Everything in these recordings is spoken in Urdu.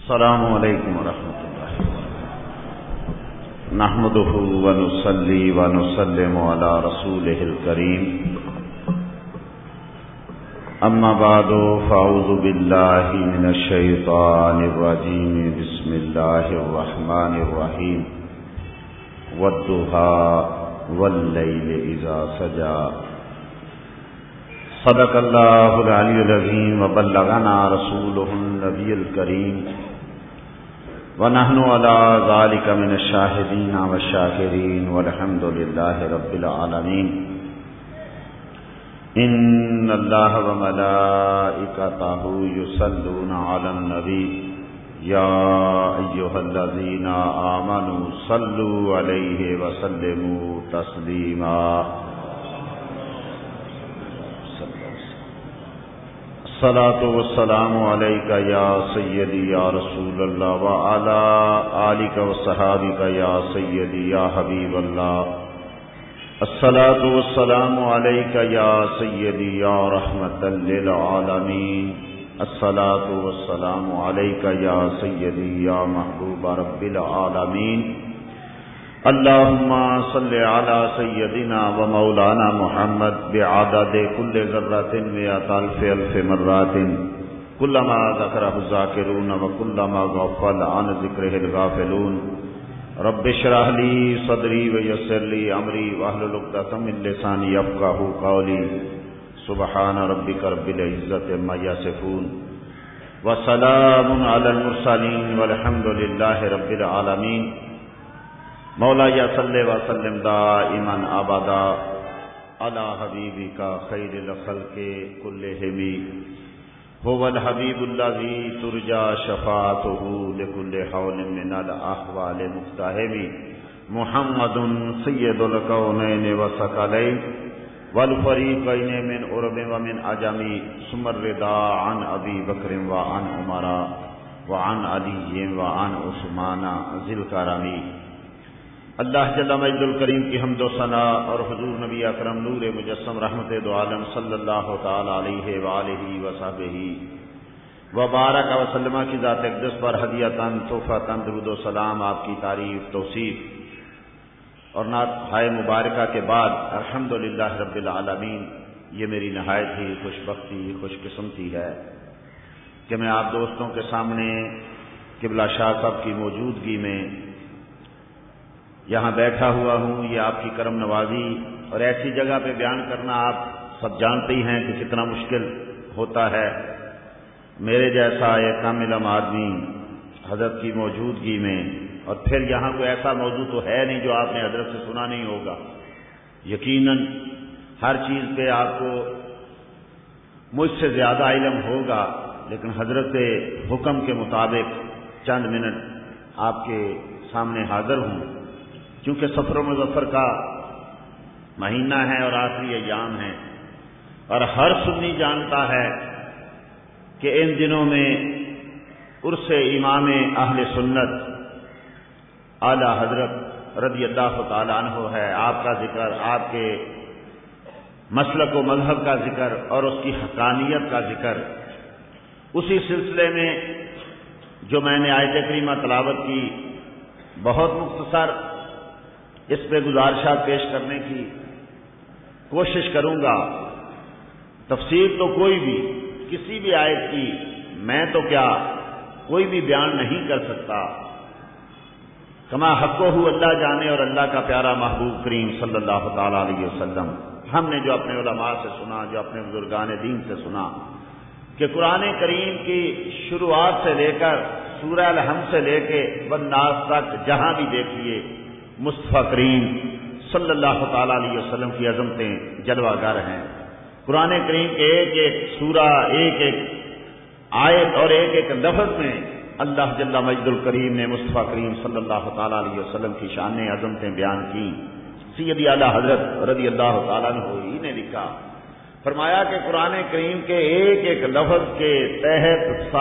السلام علیکم ورحمۃ اللہ نحمده ونصلي ونسلم على رسوله الكريم اما بعد فاعوذ بالله من الشیطان الرجیم بسم اللہ الرحمن الرحیم والضحى واللیل اذا سجى صدق اللہ العلی العظیم وبلغنا رسوله النبی الکریم ونحن على ذلك من الشاهدين والشاكرين والحمد لله رب العالمين ان الله وملائكته يصلون على النبي يا ايها الذين آمنوا صلوا عليه وسلموا تسليما الصلاة والسلام عليك يا سيدي يا رسول الله وعلى آلك وصحابك يا سيدي يا حبيب الله الصلاة والسلام عليك يا سيدي يا رحمة للعالمين الصلاة والسلام عليك يا سيدي يا محبوب رب العالمين اللهم صل على سيدنا ومولانا محمد بعدد كل ذرة مئة ألف مرات كلما ذكره الذاكرون وكلما غفل عن ذكره الغافلون رب اشرح لي صدري ويسر لي أمري واحلل عقدة من لساني يفقهوا قولي سبحان ربك رب العزة عما يصفون وسلام على المرسلين والحمد لله رب العالمين مولا یا صلی وسلم دائما ابدا علی حبیبک خیر الخلق کلہم هو الحبیب الذی ترجى شفاعته لكل حول من الاحوال مقتحم محمد سید الکونین والثقلین والفریقین من عرب ومن عجم ثم الرضا عن ابی بکر وعن عمر وعن علی وعن عثمان ذی الکرم اللہ جل مجد الکریم کی حمد و ثنا اور حضور نبی اکرم نور مجسم رحمت دو عالم صلی اللہ تعالی علیہ وآلہ وصحبہ وبارک وسلم کی ذات اقدس پر ہدیۃً تحفۃً درود و سلام آپ کی تعریف توصیف اور نعت ہائے مبارکہ کے بعد الحمدللہ رب العالمین یہ میری نہایت ہی خوش بختی خوش قسمتی ہے کہ میں آپ دوستوں کے سامنے قبلہ شاہ صاحب کی موجودگی میں یہاں بیٹھا ہوا ہوں. یہ آپ کی کرم نوازی اور ایسی جگہ پہ بیان کرنا آپ سب جانتے ہی ہیں کہ کتنا مشکل ہوتا ہے. میرے جیسا ایک کامل آدمی حضرت کی موجودگی میں اور پھر یہاں کوئی ایسا موضوع تو ہے نہیں جو آپ نے حضرت سے سنا نہیں ہوگا. یقیناً ہر چیز پہ آپ کو مجھ سے زیادہ علم ہوگا لیکن حضرت حکم کے مطابق چند منٹ آپ کے سامنے حاضر ہوں کیونکہ سفر و مظفر کا مہینہ ہے اور آخری ایام ہیں اور ہر سنی جانتا ہے کہ ان دنوں میں عرس امام اہل سنت اعلی حضرت رضی اللہ تعالی عنہ ہے. آپ کا ذکر آپ کے مسلک و مذہب کا ذکر اور اس کی حقانیت کا ذکر. اسی سلسلے میں جو میں نے آیت کریمہ تلاوت کی بہت مختصر اس پہ گزارشات پیش کرنے کی کوشش کروں گا. تفسیر تو کوئی بھی کسی بھی آیت کی میں تو کیا کوئی بھی بیان نہیں کر سکتا. کما حقہ اللہ جانے اور اللہ کا پیارا محبوب کریم صلی اللہ تعالی علیہ وسلم. ہم نے جو اپنے علماء سے سنا جو اپنے بزرگان دین سے سنا کہ قرآن کریم کی شروعات سے لے کر سورہ الحمد سے لے کے والناس تک جہاں بھی دیکھیے مصطفیٰ کریم صلی اللہ تعالی علیہ وسلم کی عظمتیں جلوہ گر ہیں. قرآن کریم کے ایک ایک سورہ ایک ایک آیت اور ایک ایک لفظ میں اللہ جل مجد الکریم نے مصطفیٰ کریم صلی اللہ تعالی علیہ وسلم کی شان عظمتیں بیان کی. سیدی اعلیٰ حضرت رضی اللہ تعالیٰ عنہ ہی نے لکھا فرمایا کہ قرآن کریم کے ایک ایک لفظ کے تحت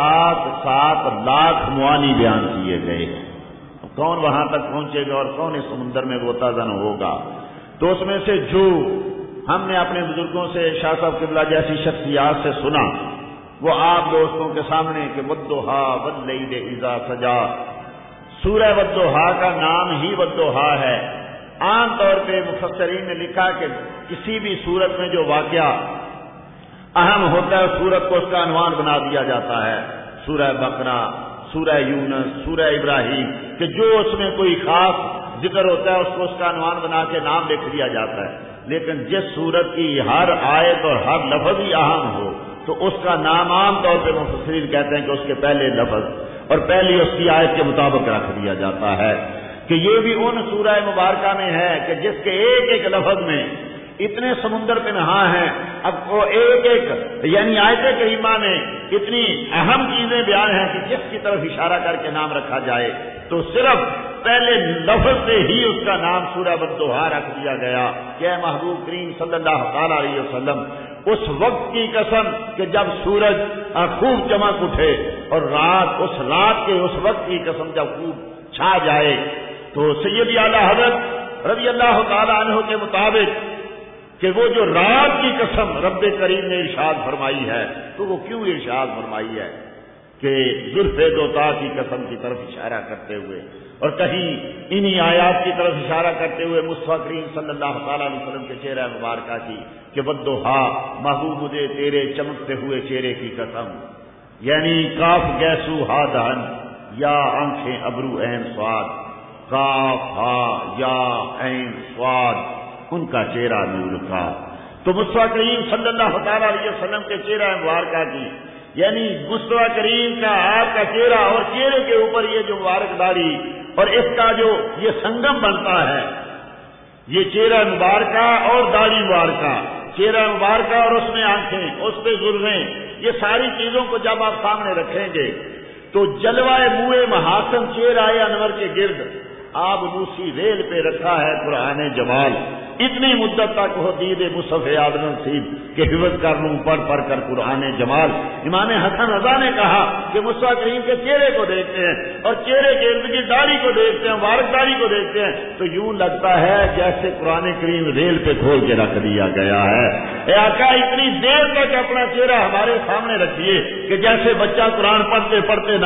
7 لاکھ معانی بیان کیے گئے ہیں. کون وہاں تک پہنچے گا اور کون اس سمندر میں غوطہ زن ہوگا. تو اس میں سے جو ہم نے اپنے بزرگوں سے شاہ صاحب قبلہ جیسی شخصیات سے سنا وہ آپ دوستوں کے سامنے کہ والضحا واللیل اذا سجا، سورہ والضحا کا نام ہی والضحا ہے۔ عام طور پہ مفسرین نے لکھا کہ کسی بھی سورت میں جو واقعہ اہم ہوتا ہے سورت کو اس کا عنوان بنا دیا جاتا ہے، سورہ بقرہ، سورہ یونس، سورہ ابراہیم، کہ جو اس میں کوئی خاص ذکر ہوتا ہے اس کو اس کا عنوان بنا کے نام لکھ دیا جاتا ہے۔ لیکن جس سورت کی ہر آیت اور ہر لفظ ہی اہم ہو تو اس کا نام عام طور پہ مفسرین کہتے ہیں کہ اس کے پہلے لفظ اور پہلی اس کی آیت کے مطابق رکھ دیا جاتا ہے، کہ یہ بھی ان سورہ مبارکہ میں ہے کہ جس کے ایک ایک لفظ میں اتنے سمندر پہ نہا ہیں۔ اب وہ ایک ایک یعنی آیت کریمہ میں اتنی اہم چیزیں بیان ہیں کہ جس کی طرف اشارہ کر کے نام رکھا جائے تو صرف پہلے لفظ سے ہی اس کا نام سورہ والضحا رکھ دیا گیا کہ اے محبوب کریم صلی اللہ تعالی علیہ وسلم، اس وقت کی قسم کہ جب سورج خوب چمک اٹھے اور اس رات کے اس وقت کی قسم جب خوب چھا جائے، تو سیدی اعلی حضرت رضی اللہ تعالی عنہ کے مطابق کہ وہ جو رات کی قسم رب کریم نے ارشاد فرمائی ہے تو وہ کیوں ارشاد فرمائی ہے کہ زلف دوتا کی قسم کی طرف اشارہ کرتے ہوئے، اور کہیں انہی آیات کی طرف اشارہ کرتے ہوئے مصطفیٰ کریم صلی اللہ تعالیٰ علیہ وسلم کے چہرہ مبارکہ کی کہ والضحا محبوب مجھے تیرے چمکتے ہوئے چہرے کی قسم، یعنی کاف گیسو ہا دہن یا آنکھیں ابرو عین سواد، کاف ہا یا عین سواد، ان کا چہرہ نور کا۔ تو مصطفیٰ کریم صلی اللہ تعالیٰ علیہ وسلم کے چہرہ مبارکہ کی یعنی مصطفیٰ کریم کا آپ کا چہرہ اور چہرے کے اوپر یہ جو مبارک داڑھی اور اس کا جو یہ سنگم بنتا ہے، یہ چہرہ مبارکہ اور داڑھی مبارکہ، چہرہ مبارکہ اور اس میں آنکھیں، اس پہ زلفیں، یہ ساری چیزوں کو جب آپ سامنے رکھیں گے تو جلوہ منہ محاسن چہرہ انور کے گرد آب نوسی ریل پہ رکھا ہے قرآن جمال۔ اتنی مدت تک وہ دید مصحف یاد نصیب کہ حفظ کر لوں پڑھ پڑھ کر قرآن جمال۔ امام حسن رضا نے کہا کہ مصطفیٰ کریم کے چہرے کو دیکھتے ہیں اور چہرے کے ارد کی داڑھی کو دیکھتے ہیں، مبارک داڑھی کو دیکھتے ہیں تو یوں لگتا ہے جیسے قرآن کریم ریل پہ کھول کے رکھ دیا گیا ہے۔ اے آقا اتنی دیر تک اپنا چہرہ ہمارے سامنے رکھیے کہ جیسے بچہ قرآن پڑھتے پڑھتے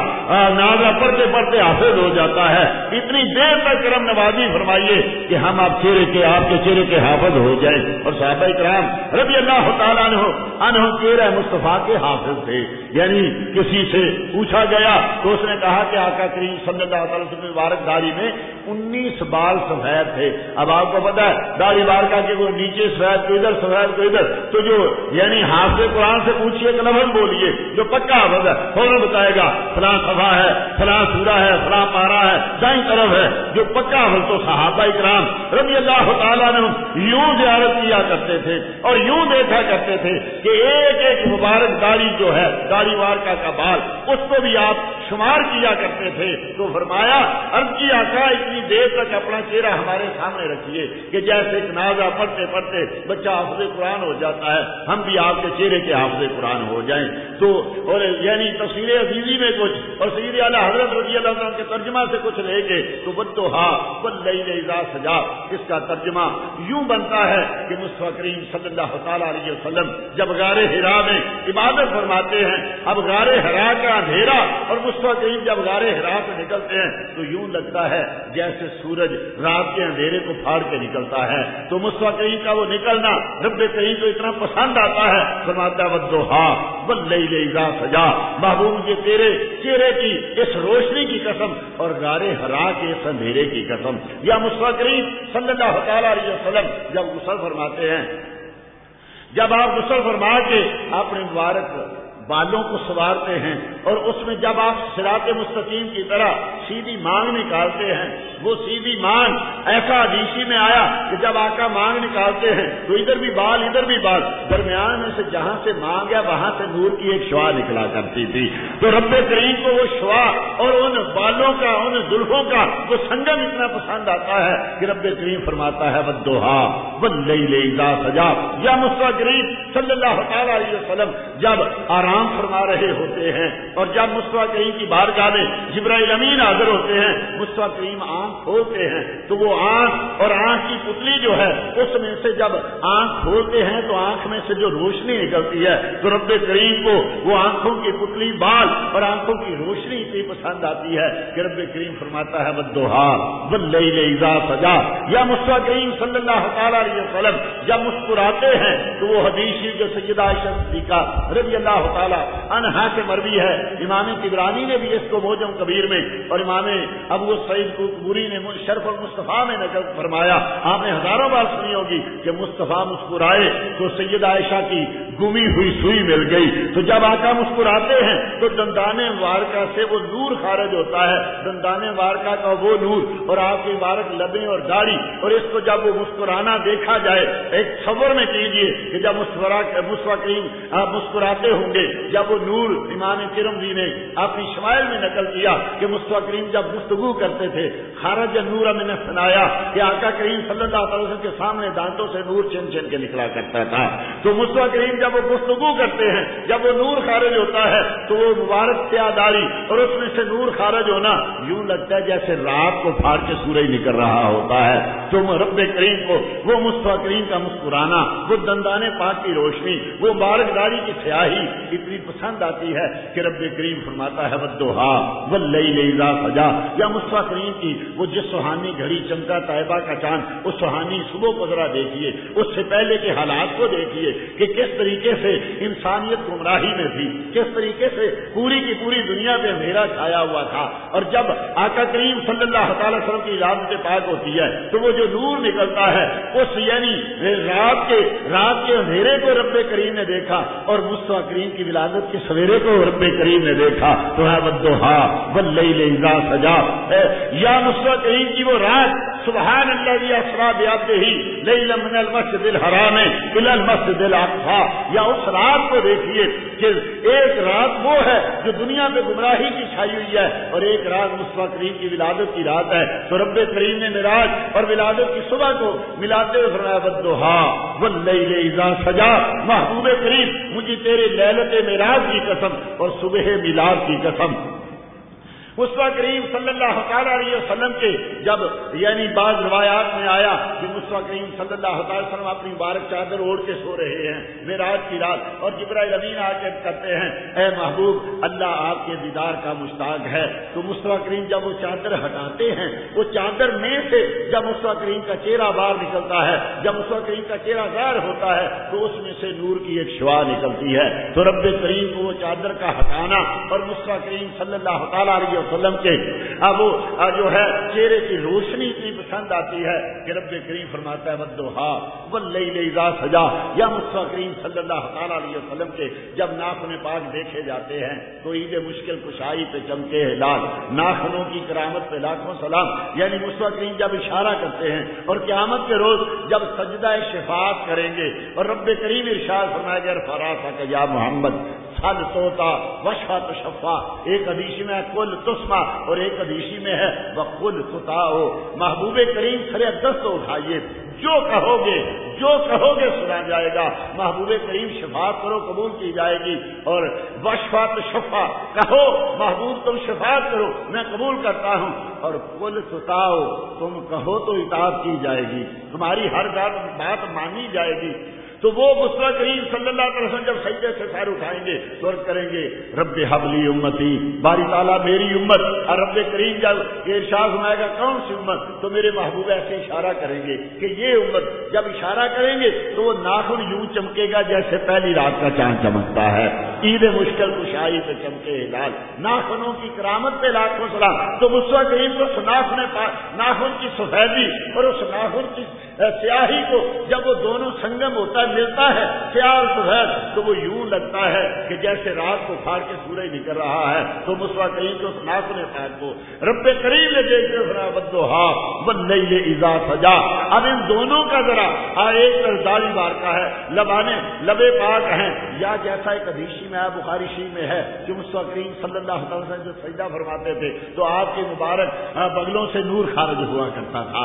ناظرہ پڑھتے پڑھتے حافظ ہو جاتا ہے، اتنی دیر تک کرم نوازی فرمائیے کہ ہم آپ کے چہرے کے حافظ ہو جائیں۔ اور صحابہ کرام رضی اللہ تعالیٰ عنہ چہرہ مصطفیٰ کے حافظ تھے، یعنی کسی سے پوچھا گیا تو اس نے کہا کہ آقا کریم صلی اللہ علیہ وسلم مبارک داڑھی میں 19 بال سفید تھے۔ اب آپ کو پتا ہے داڑھی بارکہ کے وہ نیچے سفید کو ادھر سفید کو ادھر، تو جو یعنی حافظ قرآن سے پوچھیے کہ لفظ بولیے جو پکا حافظ ہے فوراً بتائے گا فلاں صفحہ ہے، فلاں سورہ ہے، فلاں پارہ ہے، دائیں طرف ہے جو پکا حافظ۔ تو صحابہ کرام رضی اللہ تعالیٰ نے یوں زیارت کیا کرتے تھے اور یوں دیکھا کرتے تھے کہ ایک ایک مبارک داڑھی جو ہے داڑھی مبارکہ کا بال اس کو بھی آپ شمار کیا کرتے تھے۔ تو فرمایا عرض کی آقا اتنی دیر تک اپنا چہرہ ہمارے سامنے رکھیے کہ جیسے ایک نازا پڑھتے پڑھتے بچہ حافظ قرآن ہو جاتا ہے، ہم بھی آپ کے چہرے کے حافظ قرآن ہو جائیں۔ تو اور یعنی تفسیر عزیزی میں کچھ اور سید اعلیٰ حضرت رضی اللہ عنہ کے ترجمہ سے کچھ لے کے تو والضحا واللیل اذا سجا، اس کا ترجمہ یوں بنتا ہے کہ مصطفیٰ کریم صلی اللہ تعالیٰ علیہ وسلم جب غار حرا میں عبادت فرماتے ہیں، اب غار حرا کا اندھیرا اور مصطفیٰ کریم جب غار حرا سے نکلتے ہیں تو یوں لگتا ہے جیسے سورج رات کے اندھیرے کو پھاڑ کے نکلتا ہے۔ تو مصطفیٰ کریم کا وہ نکلنا رب کریم کو اتنا پسند آتا ہے، فرماتا ہے والضحا واللیل اذا سجا، محبوب یہ تیرے چہرے کی اس روشنی کی قسم اور غار حرا کے اس اندھیرے کی قسم۔ یا مصطفیٰ کریم صلی اللہ تعالیٰ علیہ وسلم جب غسل فرماتے ہیں، جب آپ غسل فرما کے اپنے مبارک بالوں کو سنوارتے ہیں اور اس میں جب آپ صراط مستقیم کی طرح سیدھی مانگ نکالتے ہیں، وہ سیدھی مانگ ایسا حدیثی میں آیا کہ جب آقا مانگ نکالتے ہیں تو ادھر بھی بال ادھر بھی بال، درمیان میں سے جہاں سے مانگ ہے وہاں سے نور کی ایک شعاع نکلا کرتی تھی۔ تو رب کریم کو وہ شعاع اور ان بالوں کا ان زلفوں کا وہ سنگم اتنا پسند آتا ہے کہ رب کریم فرماتا ہے والضحا واللیل اذا سجا۔ یا مصطفیٰ کریم صلی اللہ تعالی علیہ وسلم جب آرام فرما رہے ہوتے ہیں اور جب مصطفیٰ کریم کی بارگاہ میں جبرائیل امین حاضر ہوتے ہیں، مصطفیٰ کریم آنکھ کھولتے ہیں تو وہ آنکھ اور آنکھ کی پتلی جو ہے اس میں سے جب آنکھ کھولتے ہیں تو آنکھ میں سے جو روشنی نکلتی ہے تو رب کریم کو وہ آنکھوں کی پتلی، بال اور آنکھوں کی روشنی اتنی پسند آتی ہے کہ رب کریم فرماتا ہے والضحیٰ واللیل اذا سجا۔ یا مصطفیٰ کریم صلی اللہ تعالیٰ علیہ وسلم جب مسکراتے ہیں تو وہ حدیث جو سیدہ عائشہ صدیقہ رضی اللہ تعالیٰ عنہا سے مروی ہے، امام طبرانی نے بھی اس کو موجم کبیر میں اور امام ابو سعید کوکبوری نے شرف المصطفیٰ میں نقل فرمایا، آپ نے ہزاروں بار سنی ہوگی کہ مصطفیٰ مسکرائے تو سیدہ عائشہ کی گمی ہوئی سوئی مل گئی۔ تو جب آقا مسکراتے ہیں تو دندان مبارکہ سے وہ نور خارج ہوتا ہے، دندان مبارکہ کا وہ نور اور آپ کی مبارک لبیں اور داڑھی، اور اس کو جب وہ مسکرانا دیکھا جائے، ایک تصور میں کیجئے کہ جب مصطفیٰ کریم آپ مسکراتے ہوں گے، جب وہ نور امام ترمذی نے اپنی شمائل میں نقل کیا کہ مصطفیٰ کریم جب گفتگو کرتے تھے خارج نور من الثنایا کہ آقا کریم صلی اللہ علیہ وسلم کے سامنے دانتوں سے نور چن چن کے نکلا کرتا تھا، تو مصطفیٰ کریم جب وہ گفتگو کرتے ہیں، جب وہ نور خارج ہوتا ہے تو وہ مبارک سیاہ داڑھی اور اس میں سے نور خارج ہونا یوں لگتا ہے جیسے رات کو پھاڑ کے سورج نکل رہا ہوتا ہے۔ تو رب کریم کو وہ مصطفیٰ کریم کا مسکرانا، وہ دندان پاک کی روشنی، وہ مبارک داڑھی کی سیاہی اتنی پسند آتی ہے کہ رب کریم فرماتا ہے والضحیٰ واللیل اذا سجا۔ یا مصطفیٰ کریم کی وہ جس سہانی گھڑی چمکا طیبہ کا چاند، اس سہانی صبح کو ذرا دیکھیے، اس سے پہلے کے حالات کو دیکھیے کہ کس طریقے سے انسانیت گمراہی میں تھی، کس طریقے سے پوری کی پوری دنیا پہ اندھیرا چھایا ہوا تھا، اور جب آقا کریم صلی اللہ تعالی وسلم کی ولادت پاک ہوتی ہے تو وہ جو نور نکلتا ہے اس یعنی رات کے اندھیرے کو رب کریم نے دیکھا اور مصطفیٰ کریم کی ولادت کے سویرے کو رب کریم نے دیکھا، تو ہے والضحیٰ واللیل اذا سجا۔ یا مصطفیٰ کریم کی وہ رات سبحان الذی اسریٰ بعبدہ لیلا من المسجد الحرام الی المسجد الاقصی، یا اس رات کو دیکھیے کہ ایک رات وہ ہے جو دنیا پہ گمراہی کی چھائی ہوئی ہے اور ایک رات مصطفیٰ کریم کی ولادت کی رات ہے، تو رب کریم نے معراج اور ولادت کی صبح کو ملاتے ہوئے فرمایا والضحیٰ واللیل اذا سجا۔ محبوب کریم مجھے تیرے لیلت معراج کی قسم اور صبح میلاد کی قسم۔ مصطفیٰ کریم صلی اللہ تعالیٰ علیہ وسلم کے جب یعنی بعض روایات میں آیا کہ مصطفیٰ کریم صلی اللہ تعالیٰ وسلم اپنی مبارک چادر اوڑھ کے سو رہے ہیں معراج کی رات، اور جبرائیل امین آ کے کہتے ہیں اے محبوب اللہ آپ کے دیدار کا مشتاق ہے، تو مصطفیٰ کریم جب وہ چادر ہٹاتے ہیں، وہ چادر میں سے جب مصطفیٰ کریم کا چہرہ باہر نکلتا ہے، جب مصطفیٰ کریم کا چہرہ ظاہر ہوتا ہے تو اس میں سے نور کی ایک شعاع نکلتی ہے، تو رب کریم کو وہ چادر کا ہٹانا اور مصطفیٰ کریم صلی اللہ تعالیٰ علیہ وسلم کے اب جو ہے چہرے کی روشنی اتنی پسند آتی ہے کہ رب کریم فرماتا ہے والضحیٰ واللیل اذا سجا۔ یا مصطفیٰ کریم صلی اللہ تعالیٰ علیہ وسلم کے جب ناخن پاک دیکھے جاتے ہیں تو عید مشکل کشائی پہ چمکے ہلال، ناخنوں کی کرامت پہ لاکھوں سلام، یعنی مصطفیٰ کریم جب اشارہ کرتے ہیں اور قیامت کے روز جب سجدہ شفاعت کریں گے اور رب کریم ارشاد فرمائے گا فراسا یا محمد سل توتا وشفا تشفا، ایک حدیث میں ہے کل تسما اور ایک حدیث میں ہے وقل تطاعو۔ محبوب کریم سر دست اٹھائیے، جو کہو گے سنا جائے گا۔ محبوب کریم شفاعت کرو قبول کی جائے گی، اور وشفا تشفا کہو محبوب تم شفاعت کرو میں قبول کرتا ہوں، اور قل تطاعو تم کہو تو اطاعت کی جائے گی، تمہاری ہر بات مانی جائے گی۔ تو وہ مصطفیٰ کریم صلی اللہ علیہ وسلم جب سجدے سے سر اٹھائیں گے تو عرض کریں گے رب حبلی امتی، باری تعالیٰ میری امت، اور رب کریم جب ارشاد فرمائے گا کون سی امت، تو میرے محبوب ایسے اشارہ کریں گے کہ یہ امت، جب اشارہ کریں گے تو وہ ناخن یوں چمکے گا جیسے پہلی رات کا چاند چمکتا ہے، عید مشکل کشائی پہ چمکے ہلال، ناخنوں کی کرامت پہ لاکھوں سلام۔ تو مصطفیٰ کریم کو ناخن کی سفیدی اور اس ناخن کی سیاہی کو جب وہ دونوں سنگم ہوتا ہے ملتا ہے سیاہ اور سفید، تو وہ یوں لگتا ہے کہ جیسے رات کو پھاڑ کے سورج نکل رہا ہے۔ تو مصطفیٰ کریم کو ناخن پاک کو رب کریم نے دیکھ کے فرمایا والضحیٰ واللیل اذا سجا۔ اب ان دونوں کا ذرا ایک داڑھی بار کا ہے، لبے پاک ہیں، یا جیسا ایک حدیث میں ہے بخاری شریف میں ہے کہ مصطفیٰ کریم صلی اللہ علیہ وسلم جو سجدہ فرماتے تھے تو آپ کے مبارک بغلوں سے نور خارج ہوا کرتا تھا۔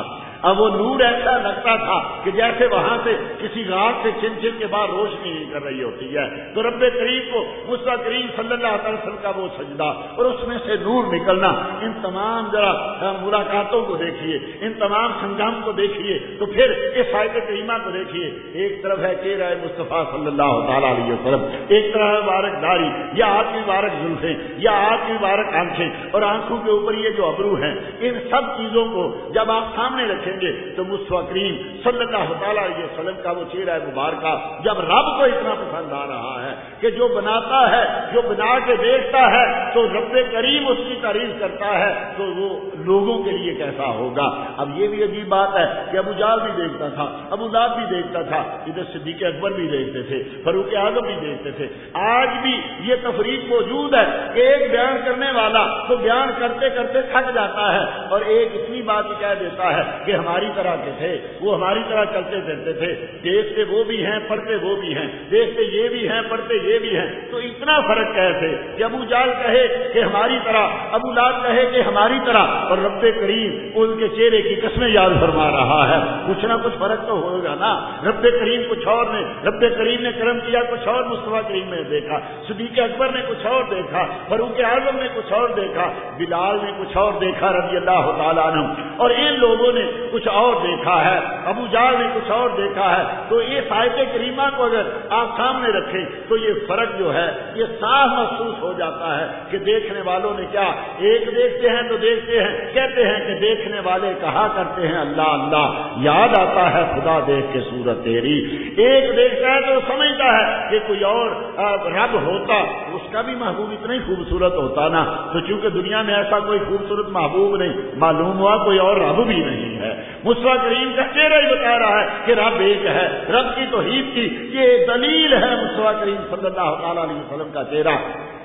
اب وہ نور ایسا لگتا تھا کہ جیسے وہاں سے کسی غار سے چھن چھن کے بعد روشنی کر رہی ہوتی ہے. تو رب کریم کو مصطفیٰ کریم صلی اللہ علیہ وسلم کا وہ سجدہ اور اس میں سے نور نکلنا، ان تمام ذرا ملاقاتوں کو دیکھیے، ان تمام سنگام کو دیکھیے، تو پھر اس آیت کریمہ کو دیکھیے. ایک طرف ہے چہرہ مصطفیٰ صلی اللہ تعالیٰ علیہ وسلم، ایک طرف ہے مبارک داڑھی یا ہاتھ کی مبارک زلفیں یا ہاتھ کی مبارک آنکھیں، اور آنکھوں کے اوپر یہ جو ابرو ہیں، ان سب چیزوں کو جب آپ سامنے رکھیں گے تو مصطفیٰ کریم صلی اللہ تعالیٰ علیہ وسلم کا وہ چہرہ مبارکہ جب رب کو اتنا پسند آ رہا ہے کہ جو بناتا ہے، جو بنا کے دیکھتا ہے تو رب کریم اس کی تعریف کرتا ہے، تو وہ لوگوں کے لیے کیسا ہوگا. اب یہ بھی عجیب بات ہے کہ ابو جہل بھی دیکھتا تھا، ابو لہب بھی دیکھتا تھا، ادھر صدیق اکبر بھی دیکھتے تھے، فاروق اعظم بھی دیکھتے تھے. آج بھی یہ تفریق موجود ہے کہ ایک بیان کرنے والا تو بیان کرتے کرتے تھک جاتا ہے اور ایک اتنی بات کہہ دیتا ہے کہ ہماری طرح کے تھے، وہ ہماری طرح چلتے پھرتے تھے، دیکھتے وہ بھی ہیں پڑھتے وہ بھی ہیں، دیکھتے یہ بھی ہیں پڑھتے یہ بھی ہیں. تو اتنا فرق کیسے کہ ابو جہل کہے کہ ہماری طرح، ابو لہب کہے کہ ہماری طرح، اور رب کریم ان کے چہرے کی قسمیں یاد فرما رہا ہے. کچھ نہ کچھ فرق تو ہوگا نا. رب کریم کچھ اور نے، رب کریم نے کرم کیا کچھ اور مصطفیٰ کریم نے دیکھا، صدیق اکبر نے کچھ اور دیکھا، فاروق اعظم نے کچھ اور دیکھا، بلال نے کچھ اور دیکھا رضی اللہ تعالیٰ عنہ، اور ان لوگوں نے کچھ اور دیکھا ہے، ابو جہل نے کچھ اور دیکھا ہے. تو اس آیت کریمہ کو اگر آپ سامنے رکھیں تو یہ فرق جو ہے یہ صاف محسوس ہو جاتا ہے کہ دیکھنے والوں نے کیا، ایک دیکھتے ہیں تو دیکھتے ہیں، کہتے ہیں کہ دیکھنے والے کہا کرتے ہیں اللہ اللہ، یاد آتا ہے خدا دیکھ کے صورت تیری. ایک دیکھتا ہے تو سمجھتا ہے کہ کوئی اور رب ہوتا، اس کا بھی محبوب اتنا ہی خوبصورت ہوتا نا. تو چونکہ دنیا میں ایسا کوئی خوبصورت محبوب نہیں، معلوم ہوا کوئی اور رب بھی نہیں ہے. مصطفیٰ کریم کا چہرہ ہی بتا رہا ہے کہ رب ایک ہے، رب کی توحید کی یہ دلیل ہے مصطفیٰ کریم صلی اللہ تعالیٰ علیہ وسلم کا چہرہ.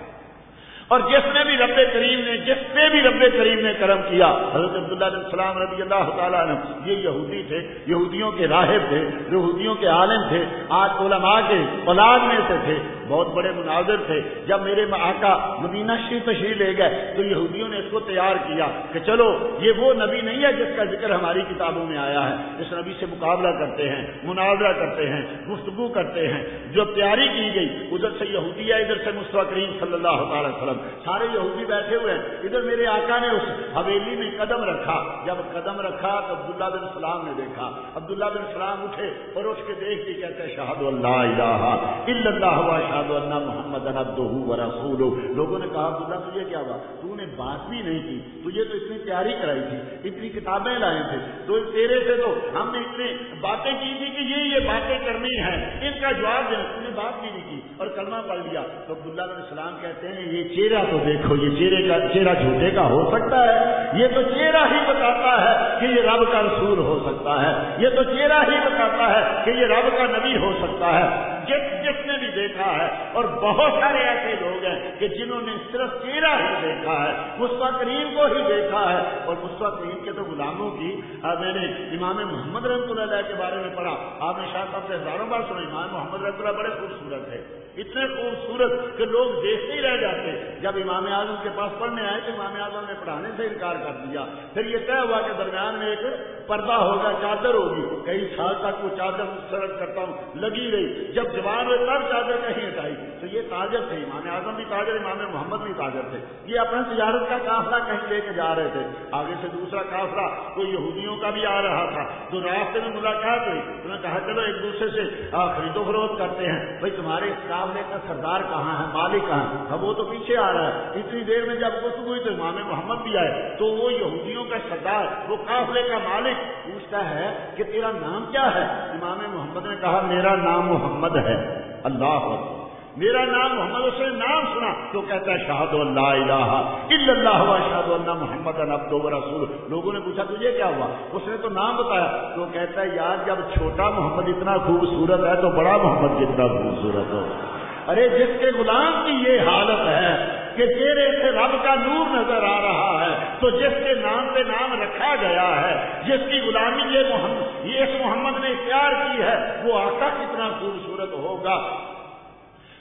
اور جس نے بھی رب کریم نے، جس پہ بھی رب کریم نے کرم کیا، حضرت عبداللہ بن سلام رضی اللہ تعالیٰ عنہ، یہ یہودی تھے، یہودیوں کے راہب تھے، یہودیوں کے عالم تھے، آج علماء کے اولاد میں سے تھے، بہت بڑے مناظر تھے. جب میرے آقا مدینہ شریف تشریف لے گئے تو یہودیوں نے اس کو تیار کیا کہ چلو یہ وہ نبی نہیں ہے جس کا ذکر ہماری کتابوں میں آیا ہے، اس نبی سے مقابلہ کرتے ہیں، مناظرہ کرتے ہیں، گفتگو کرتے ہیں. جو تیاری کی گئی، ادھر سے یہودی ہے، ادھر سے مصطفیٰ کریم صلی اللہ تعالی وسلم، سارے یہودی بیٹھے ہوئے ہیں. ادھر میرے آقا نے اس حویلی میں قدم رکھا. جب قدم رکھا تو عبداللہ بن سلام نے دیکھا. عبداللہ بن سلام اٹھے اور اٹھ کے دیکھ کے کہتے ہیں اشہد ان لا الہ الا اللہ واشہد ان محمدا عبدہ ورسولہ. لوگوں نے کہا عبداللہ تجھے کیا ہوا، تو نے بات بھی نہیں کی، تجھے تو اتنی تیاری کرائی تھی، اتنی کتابیں لائے تھے، تو تیرے سے تو ہم نے اتنی باتیں کی تھی کہ یہ باتیں کرنی ہے، ان کا جواب دینا، تم نے بات بھی نہیں کی اور کلمہ پڑھ لیا. تو عبداللہ بن سلام کہتے ہیں یہ چہرہ تو دیکھو، یہ چہرہ جھوٹے کا ہو سکتا ہے؟ یہ تو چہرہ ہی بتاتا ہے کہ یہ رب کا رسول ہو سکتا ہے، یہ تو چہرہ ہی بتاتا ہے کہ یہ رب کا نبی ہو سکتا ہے. جس نے بھی دیکھا ہے، اور بہت سارے ایسے لوگ ہیں کہ جنہوں نے صرف چہرہ ہی دیکھا ہے، مصطفیٰ کریم کو ہی دیکھا ہے. اور مصطفیٰ کریم کے تو غلاموں کی میں نے امام محمد رحمۃ اللہ علیہ کے بارے میں پڑھا، آپ نے شاہ صاحب سے ہزاروں بار سنا. امام محمد رحمۃ اللہ بڑے خوبصورت ہے، اتنے خوبصورت کہ لوگ دیکھتے ہی رہ جاتے. جب امام اعظم کے پاس پڑھنے آئے تو امام اعظم نے پڑھانے سے انکار کر دیا. پھر یہ طے ہوا کہ درمیان میں ایک پردہ ہوگا، چادر ہوگی. کئی سال تک وہ چادر سرد کرتا ہوں لگی رہی. جب جوان ہوئے تب چادر کہیں ہٹائی. تو یہ تاجر تھے، امام اعظم بھی تاجر، امام محمد بھی تاجر تھے. یہ اپنا تجارت کا قافلہ کہیں لے کے جا رہے تھے. آگے سے دوسرا قافلہ تو یہودیوں کا بھی آ رہا تھا. تو راستے میں ملاقات ہوئی، انہوں نے کہا چلو ایک دوسرے سے خرید و فروخت کرتے ہیں. بھائی تمہارے اس قافلے کا سردار کہاں ہے، مالک کہاں ہے؟ اب وہ تو پیچھے آ رہا ہے. اتنی دیر میں جب گفتگو ہوئی تو امام محمد بھی آئے. تو وہ یہودیوں کا سردار، وہ قافلے کا مالک پوچھتا ہے کہ تیرا نام کیا ہے؟ امام محمد نے کہا میرا نام محمد ہے. اللہ اکبر، میرا نام محمد. اس نے نام سنا تو کہتا ہے اشہد ان لا الہ الا اللہ واشہد ان محمدا عبدہ ورسولہ. لوگوں نے پوچھا تجھے کیا ہوا؟ اس نے تو نام بتایا. تو کہتا ہے یار جب چھوٹا محمد اتنا خوبصورت ہے تو بڑا محمد کتنا خوبصورت ہو. ارے جس کے غلام کی یہ حالت ہے کہ چہرے سے رب کا نور نظر آ رہا ہے، تو جس کے نام پہ نام رکھا گیا ہے، جس کی غلامی یہ اس محمد نے اختیار کی ہے، وہ آقا کتنا خوبصورت ہوگا.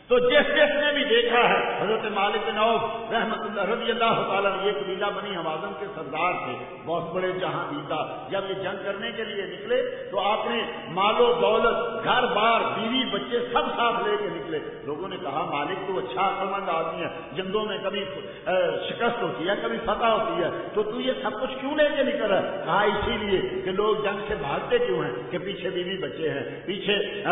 تو جس نے بھی دیکھا ہے، حضرت مالک بن عوف رحمۃ اللہ رضی اللہ تعالیٰ یہ قبیلہ بنی حوازن کے سردار تھے، بہت بڑے جہاں دیدہ۔ جب یہ جنگ کرنے کے لیے نکلے تو آپ نے مال و دولت، گھر بار، بیوی بچے سب ساتھ لے کے نکلے۔ لوگوں نے کہا مالک تو اچھا عقل مند آدمی ہے، جنگوں میں کبھی شکست ہوتی ہے کبھی فتح ہوتی ہے، تو یہ سب کچھ کیوں لے کے نکل رہا ہے؟ کہا اسی لیے کہ لوگ جنگ سے بھاگتے کیوں ہیں کہ پیچھے بیوی بچے ہیں، پیچھے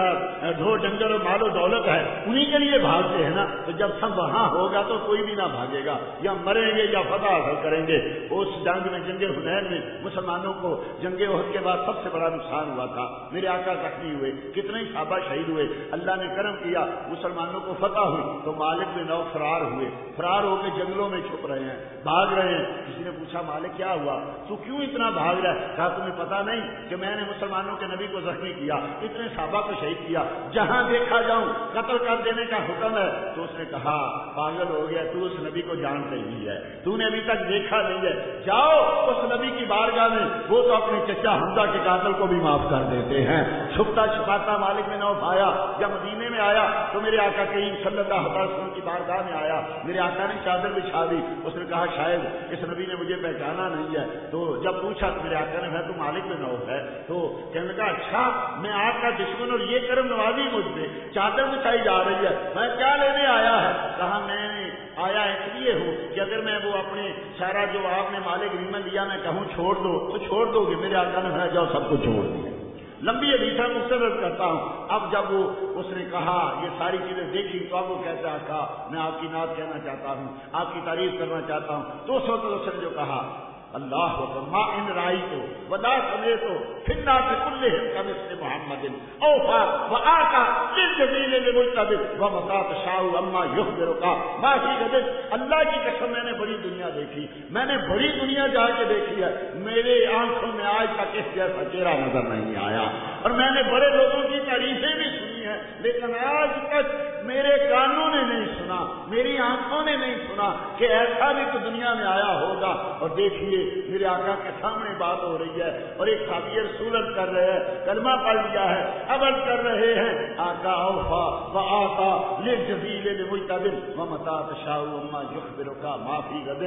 ڈھور ڈنگر اور مال و دولت ہے، انہی کے لیے بھاگتے ہیں نا۔ تو جب سب وہاں ہوگا تو کوئی بھی نہ بھاگے گا، یا مریں گے یا فتح حاصل کریں گے۔ اس جنگ میں، جنگ حنین میں، مسلمانوں کو جنگ احد کے بعد سب سے بڑا نقصان ہوا تھا۔ میرے آقا زخمی ہوئے، کتنے ہی صحابہ شہید ہوئے، اللہ نے کرم کیا مسلمانوں کو فتح ہوئی تو مالک بن عوف فرار ہوئے، فرار ہو کے جنگلوں میں چھپ رہے ہیں، بھاگ رہے ہیں۔ کسی نے پوچھا مالک کیا ہوا، تو کیوں اتنا بھاگ رہا ہے؟ کہا تمہیں پتا نہیں کہ میں نے مسلمانوں کے نبی کو زخمی کیا، اتنے صحابہ کو شہید کیا، جہاں دیکھا جاؤں قتل کر دینے کا حکم ہے۔ تو اس نے کہا پاگل ہو گیا، تو اس نبی کو جانتا ہی نہیں ہے، تو نے ابھی تک دیکھا نہیں ہے، جاؤ اس نبی کی بارگاہ میں، وہ تو اپنے چچا حمزہ کے قاتل کو بھی معاف کر دیتے ہیں۔ چھپتا چھپاتا مالک بن عوف آیا، جب مدینے میں آیا تو میرے آقا کریم صلی اللہ علیہ وسلم کی بارگاہ میں آیا، میرے آقا نے چادر بچھا دی، اس نے کہا شاید اس نبی نے مجھے پہچانا نہیں ہے۔ تو جب پوچھا تو میرے آقا نے کہا تو مالک بن عوف ہے، تو کہنے لگا اچھا میں آپ کا دشمن اور یہ کرم نوازی مجھ پہ چادر بچھائی جا رہی ہے، میں کیا لینے آیا ہے؟ کہا میں آیا اس لیے ہوں کہ اگر میں وہ اپنے سارا جو آپ نے مال غنیمت لیا میں کہوں چھوڑ دو تو چھوڑ دو گے؟ میرے آقا نے کہا جاؤ سب کو چھوڑ دیا۔ لمبی حدیث مختصر کرتا ہوں۔ اب جب وہ اس نے کہا یہ ساری چیزیں دیکھی تو اب وہ کہتا آقا میں آپ کی نعت کہنا چاہتا ہوں، آپ کی تعریف کرنا چاہتا ہوں۔ تو اس وقت اس نے جو کہا اللہ ما ان رائی تو ودا سمے تو پھر نہ کلے کم سے محمد اوفا و آقا للجمیل للمجتبی و مسات شاہ اما یخبر کا ماہی غدر۔ اللہ کی قسم میں نے بڑی دنیا دیکھی، میں نے بڑی دنیا جا کے دیکھی ہے، میرے آنکھوں میں آج تک اس جیسا چہرہ نظر نہیں آیا، اور میں نے بڑے لوگوں کی تعریفیں بھی سنی ہیں، لیکن آج تک میرے کانوں نے نہیں سنا، میری آنکھوں نے نہیں سنا کہ ایسا بھی تو دنیا میں آیا ہوگا۔ اور دیکھیے میرے آقا کے سامنے بات ہو رہی ہے اور ایک صحابی رسول کر رہے ہیں، کلمہ پڑھ لیا ہے، عمل کر رہے ہیں، آقا اوفا و آقا للجزیل لمجتبی و متا تشاء اما یخبرک ما فی غد۔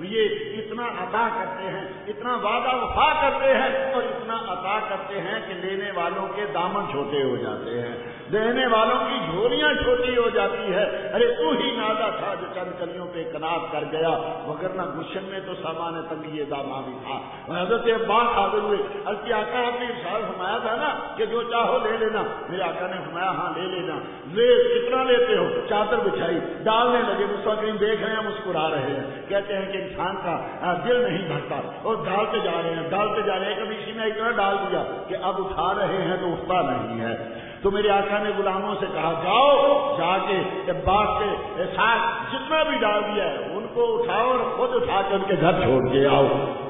یہ اتنا عطا کرتے ہیں، اتنا وعدہ وفا کرتے ہیں اور اتنا عطا کرتے ہیں کہ لینے والوں کے دامن چھوٹے ہو جاتے ہیں، دینے والوں کی جھولیاں چھوٹی ہو جاتی ہے۔ ارے تو ہی نادا تھا جو چند کلیوں پہ کنات کر گیا، وگرنہ گلشن میں تو سامان تنگی داما بھی تھا۔ حضرت عباس حاضر ہوئے، البتہ آقا آپ نے ارشاد فرمایا تھا نا کہ جو چاہو لے لینا، میرے آقا نے فرمایا ہاں لے لینا، لے کتنا لیتے ہو؟ چادر بچھائی، ڈالنے لگے، مستقیم دیکھ رہے ہیں، مسکرا رہے ہیں، کہتے ہیں کہ انسان کا دل نہیں بھرتا اور ڈالتے جا رہے ہیں، ڈالتے جا رہے ہیں، کبھی اسی نے اتنا ڈال دیا کہ اب اٹھا رہے ہیں تو اٹھتا نہیں ہے۔ تو میرے آقا نے غلاموں سے کہا جاؤ جا کے عباس کے ساتھ جتنا بھی ڈال دیا ہے ان کو اٹھاؤ اور خود اٹھا کے ان کے گھر چھوڑ کے آؤ۔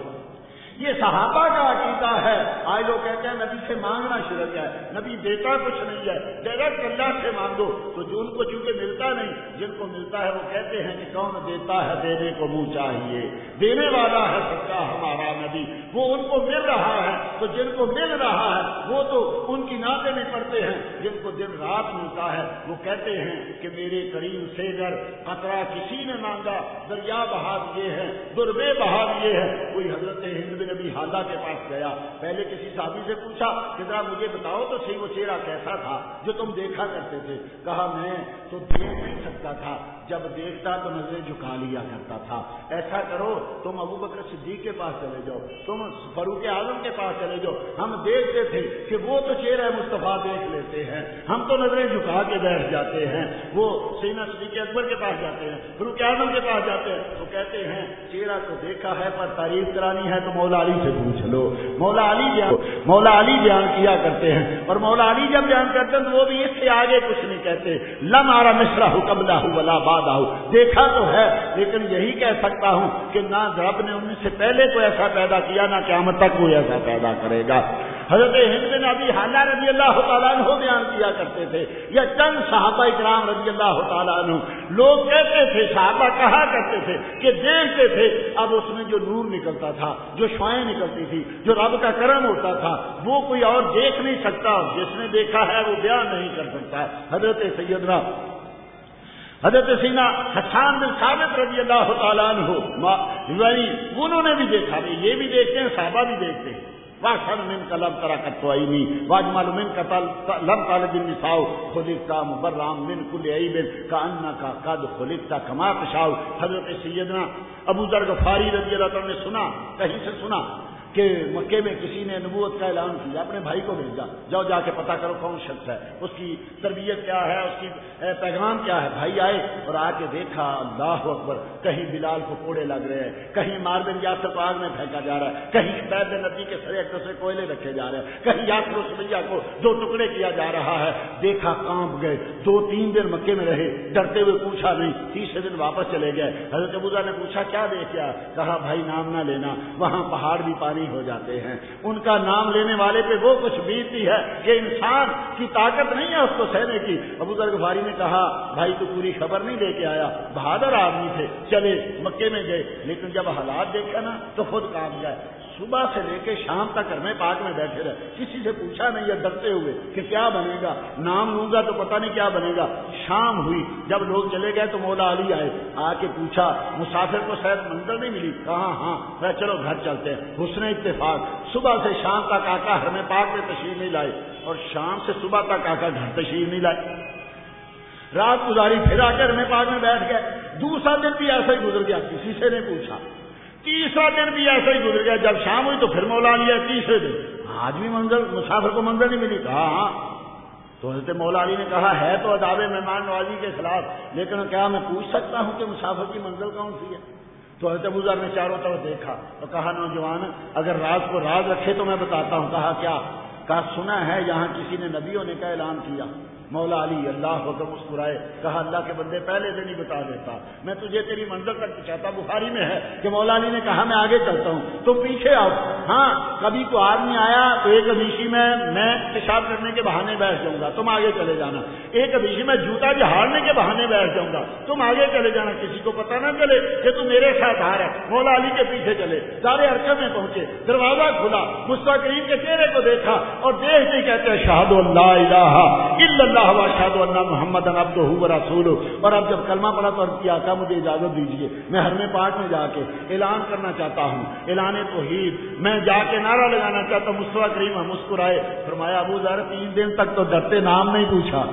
یہ صحابہ کا عقیدہ ہے۔ آج لوگ کہتے ہیں نبی سے مانگنا شرک ہے، نبی دیتا کچھ نہیں ہے، ڈائریکٹ اللہ سے مانگو۔ تو جو ان کو چونکہ ملتا نہیں، جن کو ملتا ہے وہ کہتے ہیں کہ کون دیتا ہے دینے کو منہ چاہیے، دینے والا ہے سچا ہمارا نبی، وہ ان کو مل رہا ہے۔ تو جن کو مل رہا ہے وہ تو ان کی نعتیں بھی پڑھتے ہیں، جن کو دن رات ملتا ہے وہ کہتے ہیں کہ میرے کریم سے اگر قطرہ کسی نے مانگا دریا بہا دیے ہیں، دربے بہا دیے ہیں۔ کوئی حضرت ہند بن نبی حالہ کے پاس گیا، پہلے کسی صحابی سے پوچھا کہ ذرا مجھے بتاؤ تو صحیح وہ چہرہ کیسا تھا جو تم دیکھا کرتے تھے؟ کہا میں تو دیکھ نہیں سکتا تھا، جب دیکھتا تو نظریں جھکا لیا کرتا تھا۔ ایسا کرو تم ابو بکر صدیق کے پاس چلے جاؤ، تم فاروق اعظم کے پاس چلے جاؤ، ہم دیکھتے تھے کہ وہ تو چہرہ مصطفیٰ دیکھ لیتے ہیں، ہم تو نظریں جھکا کے بیٹھ جاتے ہیں۔ وہ سیدنا صدیق اکبر کے پاس جاتے ہیں، فاروق اعظم کے پاس جاتے ہیں، تو کہتے ہیں چہرہ تو دیکھا ہے پر تعریف کرانی ہے تو مولا علی سے پوچھ لو۔ مولا علی بیان کیا کرتے ہیں، اور مولا علی جب بیان کرتے ہیں تو وہ بھی اس سے آگے کچھ نہیں کہتے۔ لم ارى مثلہ قبلہ ولا بعدہ، دیکھا تو ہے لیکن یہی کہہ سکتا ہوں کہ نہ رب نے ان سے پہلے کو ایسا پیدا کیا نہ قیامت تک کوئی ایسا پیدا کرے گا۔ حضرت ہند بن ابی حالہ رضی اللہ تعالیٰ عنہ بیان کیا کرتے تھے، یا چند صحابہ کرام رضی اللہ تعالیٰ عنہ، لوگ کہتے تھے، صحابہ کہا کرتے تھے کہ دیکھتے تھے، اب اس میں جو نور نکلتا تھا، جو شعائیں نکلتی تھی، جو رب کا کرم ہوتا تھا، وہ کوئی اور دیکھ نہیں سکتا، جس نے دیکھا ہے وہ بیان نہیں کر سکتا۔ حضرت سیدنا حضرت سیدنا حسان بن ثابت رضی اللہ تعالیٰ عنہ انہوں نے بھی دیکھا، یہ بھی دیکھتے ہیں، صحابہ بھی دیکھتے ہیں. وَأَحْسَنُ مِنْكَ لَمْ تَرَ قَطُّ عَيْنِي وَأَجْمَلُ مِنْكَ لَمْ تَلِدِ النِّسَاءُ خُلِقْتَ مُبَرَّأً مِنْ كُلِّ عَيْبٍ كَأَنَّكَ قَدْ خُلِقْتَ كَمَا تَشَاءُ. حضرت سیدنا ابو ذر غفاری رضی اللہ عنہ نے سنا، کہیں سے سنا کہ مکے میں کسی نے نبوت کا اعلان کیا، اپنے بھائی کو بھیجا، جاؤ جا کے پتہ کرو کون شخص ہے، اس کی تربیت کیا ہے، اس کی پیغام کیا ہے. بھائی آئے اور آ کے دیکھا، اللہ اکبر، کہیں بلال کو کوڑے لگ رہے ہیں، کہیں عمار بن یاسر کو آگ میں پھینکا جا رہا ہے، کہیں خبیب بن نبی کے سر ایک دوسرے کوئلے رکھے جا رہے ہیں، کہیں یاسر و سمیہ کو 2 ٹکڑے کیا جا رہا ہے. دیکھا، کانپ گئے. 2-3 دن مکے میں رہے، ڈرتے ہوئے پوچھا نہیں. تیسرے دن واپس چلے گئے. حضرت ابو ذر نے پوچھا کیا دیکھا؟ کہا بھائی نام نہ لینا، وہاں پہاڑ بھی پانی ہو جاتے ہیں. ان کا نام لینے والے پہ وہ کچھ بیتتی ہے کہ انسان کی طاقت نہیں ہے اس کو سہنے کی. ابو ذر غفاری نے کہا بھائی تو پوری خبر نہیں لے کے آیا، بہادر آدمی تھے، چلے مکے میں گئے، لیکن جب حالات دیکھا نا تو خود کام گئے. صبح سے لے کے شام تک حرم پاک میں بیٹھے رہے، کسی سے پوچھا نہیں ہے، ڈرتے ہوئے کہ کیا بنے گا، نام لوں گا تو پتہ نہیں کیا بنے گا. شام ہوئی، جب لوگ چلے گئے تو مولا علی آئے، آ کے پوچھا مسافر کو شاید منزل نہیں ملی؟ کہا ہاں. چلو گھر چلتے ہیں. حسن اتفاق صبح سے شام تک آقا حرم پاک میں تشریف نہیں لائے، اور شام سے صبح تک آقا گھر تشریف نہیں لائے. رات گزاری، پھر آ کے حرم پاک میں بیٹھ گئے. دوسرا دن بھی ایسا ہی گزر گیا، کسی سے نہیں پوچھا. تیسرا دن بھی ایسا ہی گزر گیا. جب شام ہوئی تو پھر مولا علی آئے. تیسرے دن آج بھی مسافر کو منزل نہیں ملی. کہا ہاں. تو حضرت مولا علی نے کہا ہے تو اداب مہمان نوازی کے خلاف، لیکن کیا میں پوچھ سکتا ہوں کہ مسافر کی منزل کون سی ہے؟ تو حضرت ابو ذر نے چاروں طرف دیکھا تو کہا نوجوان اگر راز کو راز رکھے تو میں بتاتا ہوں. کہا کیا؟ کہا سنا ہے یہاں کسی نے نبیوں نے کا اعلان کیا. مولا علی اللہ حکم مسکرائے. کہا اللہ کے بندے پہلے دن ہی بتا دیتا، میں تجھے تیری منزل تک پہنچاتا. بخاری میں ہے کہ مولا علی نے کہا میں آگے چلتا ہوں تم پیچھے آؤ. ہاں کبھی کو آدمی آیا تو ایک حدیثی میں پیشاب کرنے کے بہانے بیٹھ جاؤں گا، تم آگے چلے جانا. ایک حدیثی میں جوتا جھاڑنے کے بہانے بیٹھ جاؤں گا، تم آگے چلے جانا. کسی کو پتہ نہ چلے کہ تم میرے ساتھ آ رہا ہے. مولا علی کے پیچھے چلے، سارے ارکب میں پہنچے. دروازہ کھلا، مصطفیٰ کریم کے چہرے کو دیکھا اور دیکھتے ہی کہتے ہیں شہادو اللہ الہ الا اللہ واشہد ان محمد عبدہ ورسولہ. اور اب جب کلمہ پڑھا تو عرض کیا آقا مجھے اجازت دیجیے، میں حرم پاک میں جا کے اعلان کرنا چاہتا ہوں، اعلان توحید. میں جا کے نعرہ لگانا چاہتا ہوں. مصطفیٰ کریم مسکرائے. فرمایا ابو ذر 3 دن تک تو ڈرتے نام نہیں پوچھا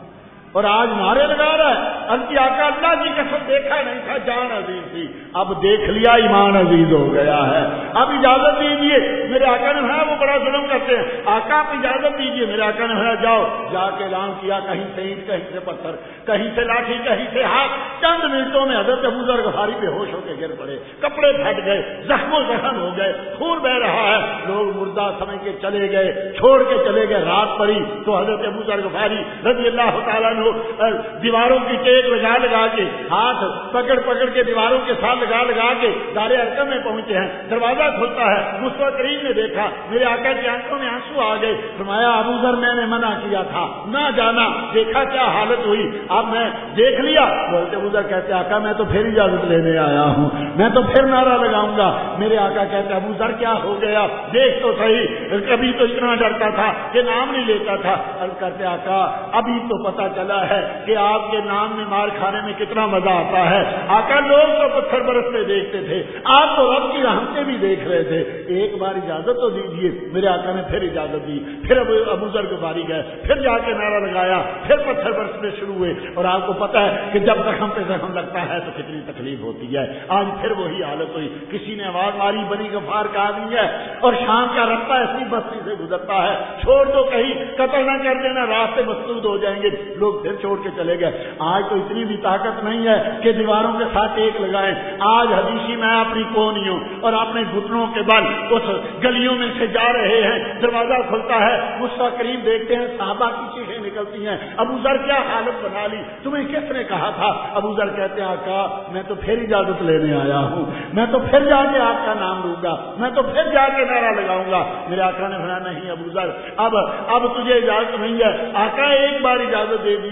اور آج نعرے لگا رہا ہے. اب کی آقا اللہ کی قسم دیکھا نہیں تھا، جان عزیز تھی، اب دیکھ لیا ایمان عزیز ہو گیا ہے. اب اجازت دیجیے. میرے آقا نے فرمایا وہ بڑا ظلم کرتے ہیں، آقا آپ اجازت دیجیے. میرے آقا نے فرمایا جاؤ. جا کے اعلان کیا، کہیں سے اینٹ، کہیں سے پتھر، کہیں سے لاٹھی، کہیں سے ہاتھ. چند منٹوں میں حضرت ابو ذر غفاری بے ہوش ہو کے گر پڑے، کپڑے پھٹ گئے، زخم و زخم ہو گئے، خون بہ رہا ہے. لوگ مردہ سمجھ کے چلے گئے، چھوڑ کے چلے گئے. رات پڑی تو حضرت ابو ذر غفاری رضی اللہ تعالیٰ عنہ دیواروں کی ٹیک لگا کے، ہاتھ پکڑ کے دیواروں کے ساتھ لگا کے دار ارقم میں پہنچے ہیں. دروازہ کھلتا ہے. مصطفیٰ کریم نے دیکھا، میرے آقا کی آنکھوں میں آنسو آ گئے. فرمایا ابو ذر میں نے منع کیا تھا نہ جانا، دیکھا کیا حالت ہوئی، اب میں دیکھ لیا. بولتے ابو ذر کہتے آقا میں تو پھر اجازت لینے آیا ہوں، میں تو پھر نعرہ لگاؤں گا. میرے آقا کہتے ابو ذر کیا ہو گیا، دیکھ تو صحیح، کبھی تو اتنا ڈرتا تھا کہ نام نہیں لیتا تھا. عرض کرتے آقا ابھی تو پتا چلا ہے کہ آپ کے نام میں مار کھانے میں کتنا مزہ آتا ہے. آقا لوگ تو پتھر برستے دیکھتے تھے، آپ تو رب کی رحمتیں بھی دیکھ رہے تھے، ایک بار اجازت تو دیجیے. میرے آقا نے پھر اجازت دی. پھر ابو ذر غفاری گئے، پھر جا کے نعرہ لگایا، پھر پتھر برسنے شروع ہوئے. اور آپ کو پتا ہے کہ جب زخم پہ زخم لگتا ہے تو کتنی تکلیف ہوتی ہے. آج پھر وہی حالت ہوئی. کسی نے آواز ماری بنی غفار کا آدمی ہے اور شام کا رستہ ایسی بستی سے گزرتا ہے، چھوڑ دو کہیں قتل نہ کر دینا، راستے مسدود ہو جائیں گے. لوگ پھر چھوڑ کے چلے گئے. آج تو اتنی بھی طاقت نہیں ہے کہ دیواروں کے ساتھ ایک لگائیں. آج حدیثی میں اپنی کونیوں اور اپنے گھٹنوں کے بل اس گلیوں میں سے جا رہے ہیں. دروازہ کھلتا ہے، مصطفیٰ کریم دیکھتے ہیں، صحابہ کی چیخیں نکلتی ہیں. ابو ذر کیا حالت بنا لی، تمہیں کس نے کہا تھا؟ ابو ذر کہتے ہیں آقا میں تو پھر اجازت لینے آیا ہوں، میں تو پھر جا کے آپ کا نام لوں گا، میں تو پھر جا کے نعرہ لگاؤں گا. میرے آقا نے فرمایا نہیں ابو ذر اب تجھے اجازت نہیں ہے. آقا ایک بار اجازت دے دی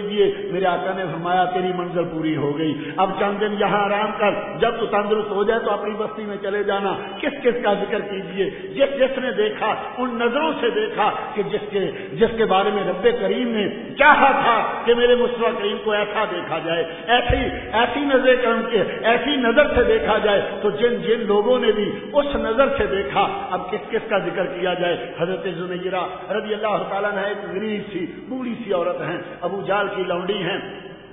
کیجیے. میرے آقا نے فرمایا تیری منزل پوری ہو گئی, اب چند دن یہاں آرام کر, جب تو تندرست ہو جائے تو اپنی بستی میں چلے جانا. کس کس کا ذکر کیجیے؟ جس نے دیکھا ان نظروں سے دیکھا کہ جس کے بارے میں رب کریم نے چاہا تھا کہ میرے مصطفیٰ کریم کو ایسا دیکھا جائے, ایسی نظر کرم کے ایسی نظر سے دیکھا جائے, تو جن لوگوں نے بھی اس نظر سے دیکھا, اب کس کس کا ذکر کیا جائے؟ حضرت زنیرہ رضی اللہ تعالیٰ عنہ ایک غریب سی بوڑھی سی عورت ہیں, ابو جہل کی لونڈی ہیں.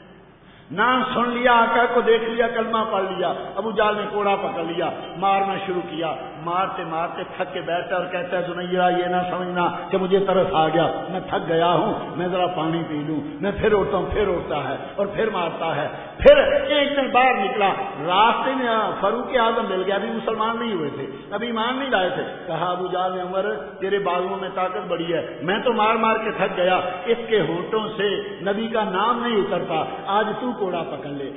نام سن لیا, آقا کو دیکھ لیا, کلمہ پڑھ لیا, ابو جہل نے کوڑا پکڑ لیا, مارنا شروع کیا. مارتے مارتے تھک کے بیٹھا اور کہتا ہے زنیرہ یہ نہ سمجھنا کہ مجھے ترس آ گیا, میں تھک گیا ہوں, میں ذرا پانی پی لوں. میں پھر اٹھتا ہوں, پھر اٹھتا ہے اور پھر مارتا ہے. پھر ایک دن باہر نکلا, راستے میں فاروق اعظم مل گیا, ابھی مسلمان نہیں ہوئے تھے, ابھی ایمان نہیں لائے تھے. کہا ابو جہل نے عمر تیرے بازوؤں میں طاقت بڑی ہے, میں تو مار مار کے تھک گیا, اس کے ہونٹوں سے نبی کا نام نہیں اترتا, آج تو کوڑا پکڑ لے.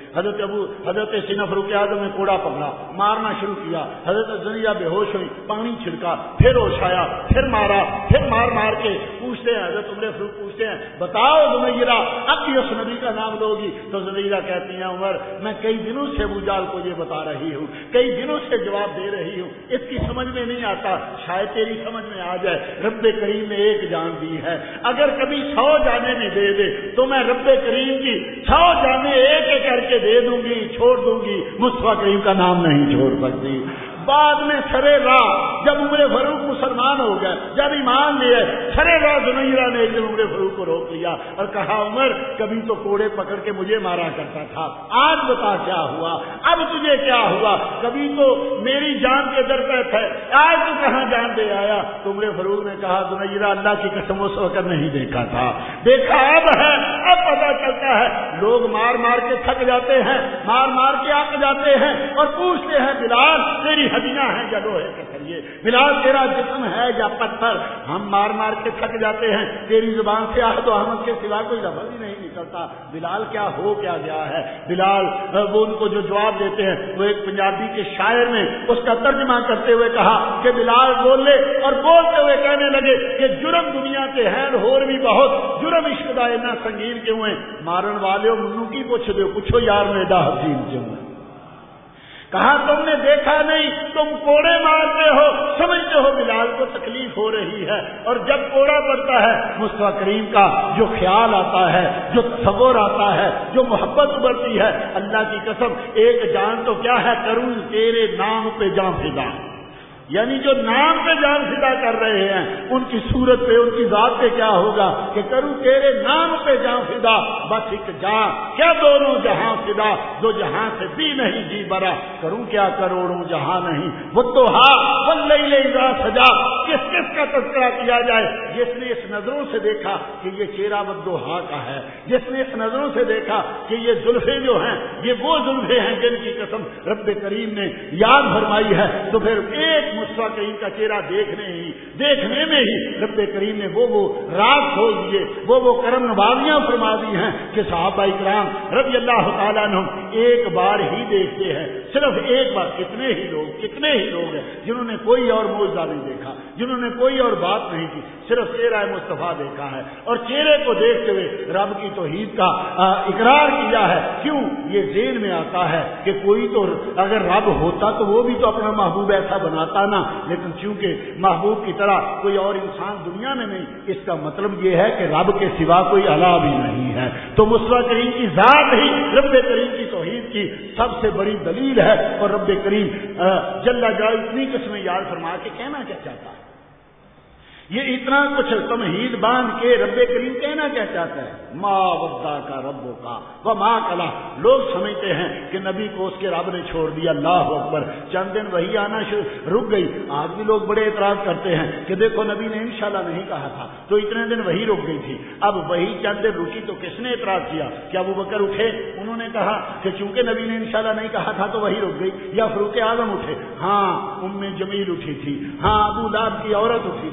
حضرت سینا فاروق اعظم نے کوڑا پکڑا, مارنا شروع کیا. حضرت زنیرہ بے ہوش ہوئی, پانی چھڑکا, پھر ہوش آیا, پھر مارا, پھر مار کے پوچھتے ہیں, حضرت عمر فاروق پوچھتے ہیں بتاؤ زنیرہ اب بھی اس نبی کا نام لوگی؟ تو زنیرہ کہتی ہیں عمر میں کئی دنوں سے ابو جہل کو یہ بتا رہی ہوں, کئی دنوں سے جواب دے رہی ہوں, اس کی سمجھ میں نہیں آتا, شاید تیری سمجھ میں آ جائے. رب کریم نے ایک جان دی ہے, اگر کبھی 100 جانیں بھی دے دے تو میں رب کریم کی 100 جانیں ایک ایک کر کے دے دوں گی, چھوڑ دوں گی, مصطفیٰ کریم کا نام نہیں چھوڑ سکتی. بعد میں سرے راہ جب عمر فاروق مسلمان ہو گئے, جب ایمان لے سرے راہ زنیرہ نے ایک دن عمر فاروق کو روک لیا اور کہا عمر کبھی تو کوڑے پکڑ کے مجھے مارا کرتا تھا, آج بتا کیا ہوا, اب تجھے کیا ہوا؟ کبھی تو میری جان کے در پہ تھے, آج تو کہاں جان دے آیا؟ تو عمر فاروق نے کہا زنیرہ اللہ کی قسم اس وقت نہیں دیکھا تھا, دیکھا اب ہے, اب پتا چلتا ہے. لوگ مار مار کے تھک جاتے ہیں, مار مار کے آک جاتے ہیں اور پوچھتے ہیں بلال تیری ہڈیاں ہیں یا لوہے کے سریے, بلال تیرا جسم ہے یا پتھر؟ ہم مار مار کے تھک جاتے ہیں, تیری زبان سے عہد و احمد کے سوا کوئی لفظ ہی نہیں نکلتا. بلال کیا ہو کیا گیا ہے؟ بلال وہ ان کو جو جواب دیتے ہیں, وہ ایک پنجابی کے شاعر نے اس کا ترجمہ کرتے ہوئے کہا کہ بلال بولے اور بولتے ہوئے کہنے لگے کہ جرم دنیا کے ہیں اور بھی بہت, جرم عشق دا اتنا سنگین کیوں ہے؟ مارن والے منو کی پوچھو یار میڈا حسین کیوں ہے؟ کہا تم نے دیکھا نہیں, تم کوڑے مارتے ہو, سمجھتے ہو بلال کو تکلیف ہو رہی ہے, اور جب کوڑا پڑتا ہے مصطفیٰ کریم کا جو خیال آتا ہے, جو تصور آتا ہے, جو محبت ابھرتی ہے, اللہ کی قسم ایک جان تو کیا ہے, کروں تیرے نام پہ جان فدا, یعنی جو نام پہ جان فدا کر رہے ہیں ان کی صورت پہ, ان کی ذات پہ کیا ہوگا کہ کروں تیرے نام پہ جان فدا, بس ایک جان کیا دونوں جہاں فدا, دو جہاں سے بھی نہیں جی برا, کروں کیا کروڑوں جہاں نہیں. وہ تو واللیل اذا سجا, کس کس کا تذکرہ کیا جائے؟ جس نے اس نظروں سے دیکھا کہ یہ چہرہ والضحیٰ کا ہے, جس نے اس نظروں سے دیکھا کہ یہ زلفیں جو ہیں یہ وہ زلفیں ہیں جن کی قسم رب کریم نے یاد فرمائی ہے, تو پھر ایک مصطفیٰ کریم کا چہرہ دیکھنے میں ہی رب کریم نے وہ راز کھول دیے, وہ کرم نوازیاں فرما دی ہیں کہ صحابہ کرام رضی اللہ تعالیٰ عنہ ایک بار ہی دیکھتے ہیں, صرف ایک بار. کتنے ہی لوگ ہیں جنہوں نے کوئی اور معجزہ نہیں دیکھا, جنہوں نے کوئی اور بات نہیں کی, صرف چہرہ مصطفیٰ دیکھا ہے, اور چہرے کو دیکھتے ہوئے رب کی توحید کا اقرار کیا ہے. کیوں؟ یہ ذہن میں آتا ہے کہ کوئی تو اگر رب ہوتا تو وہ بھی تو اپنا محبوب ایسا بناتا نا, لیکن چونکہ محبوب کی طرح کوئی اور انسان دنیا میں نہیں, اس کا مطلب یہ ہے کہ رب کے سوا کوئی الہ بھی نہیں ہے. تو مصطفیٰ کریم کی ذات ہی رب کریم کی توحید کی سب سے بڑی دلیل ہے, اور رب کریم جل جلالہ اتنی قسمیں یاد فرما کے کہنا کیا چاہتا ہے, یہ اتنا کچھ تمہید باندھ کے رب کریم کہنا کیا چاہتا ہے؟ ما ودا کا ربوں کا و ما کلا. لوگ سمجھتے ہیں کہ نبی کو اس کے رب نے چھوڑ دیا, اللہ اکبر, چند دن وہی آنا رک گئی. آج بھی لوگ بڑے اعتراض کرتے ہیں کہ دیکھو نبی نے انشاءاللہ نہیں کہا تھا تو اتنے دن وہی رک گئی تھی, اب وہی چند دن رکی تو کس نے اعتراض کیا؟ کیا ابو بکر اٹھے, انہوں نے کہا کہ چونکہ نبی نے انشاءاللہ نہیں کہا تھا تو وہی رک گئی, یا فاروق اعظم اٹھے؟ ہاں ام جمیل اٹھی تھی, ہاں ابو لہب کی عورت اٹھی تھی, اس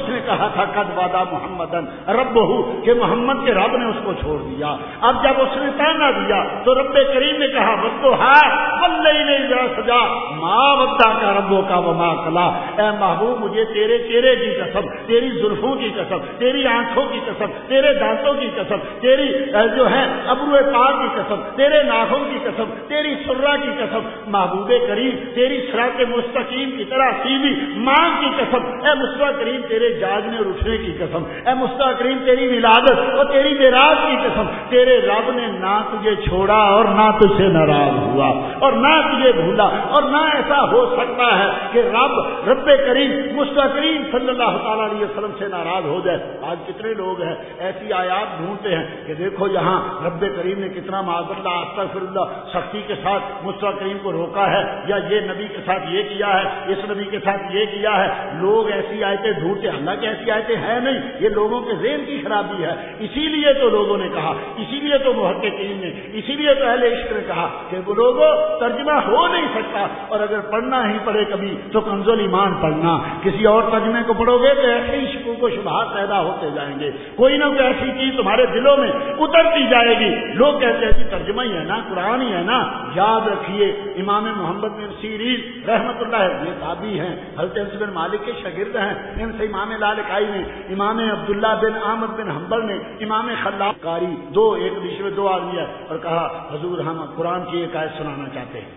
اس نے کہا تھا قد وعدہ محمدن ربہ کہ محمد کے رب نے اس کو چھوڑ دیا. اب جب اس نے تانا دیا تو رب کریم نے کہا والضحیٰ واللیل اذا سجا ما ودعک ربک وما قلی. اے محبوب مجھے تیرے چہرے کی قسم، تیری زلفوں کی قسم، تیری آنکھوں کی قسم، تیرے دانتوں کی قسم، تیری جو ہے ابرو پاک کی قسم، تیرے ناخن کی قسم، تیری سرہ کی قسم، محبوب کریم تیری صراط مستقیم کی طرح سیدھی مانگ کی قسم، اے مصطفیٰ کریم تیرے جاگنے اور اٹھنے کی قسم، اے مصطفیٰ کریم تیری ولادت اور تیری معراج کی قسم، تیرے رب نے نہ تجھے چھوڑا اور نہ تجھ سے ناراض ہوا اور نہ تجھے بھولا، اور نہ ایسا ہو سکتا ہے کہ رب کریم مصطفیٰ کریم صلی اللہ تعالیٰ علیہ وسلم سے ناراض ہو جائے. آج کتنے لوگ ہیں ایسی آیات ڈھونڈتے ہیں کہ دیکھو یہاں رب کریم نے کتنا معاذ اللہ استغفر اللہ سختی کے ساتھ مصطفیٰ کریم کو روکا ہے، یا یہ نبی کے ساتھ یہ کیا ہے، اس نبی کے ساتھ یہ کیا ہے. لوگ ایسی آیتیں ڈھونڈتے ہیں، اللہ کی ایسی آیتیں ہیں نہیں، یہ لوگوں کے ذہن کی خرابی ہے. اسی لیے تو لوگوں نے کہا، اسی لیے تو محققین نے، اسی لیے تو اہل عشق نے کہا کہ وہ لوگوں ترجمہ ہو نہیں سکتا، اور اگر پڑھنا ہی پڑے کبھی تو کنز الایمان پڑھنا. کسی اور ترجمے کو پڑھو گے تو ایسے ہی شکوک و شبہات پیدا ہوتے جائیں گے، کوئی نہ کوئی ایسی چیز تمہارے دلوں میں اترتی جائے گی. لوگ کہتے ہیں کہ ترجمہ ہی ہے نا، قرآن ہی ہے نا. یاد رکھیے امام محمد بن سیرین رحمۃ اللہ یہ تابعی ہیں، حضرت انس بن مالک کے شاگرد ہیں. ان سے امام لالکائی نے، امام عبداللہ بن احمد بن حنبل نے، امام خلاب قاری دو ایک بیچ میں دو آدمی ہے، اور کہا حضور ہم قرآن کی ایک آیت سنانا چاہتے ہیں،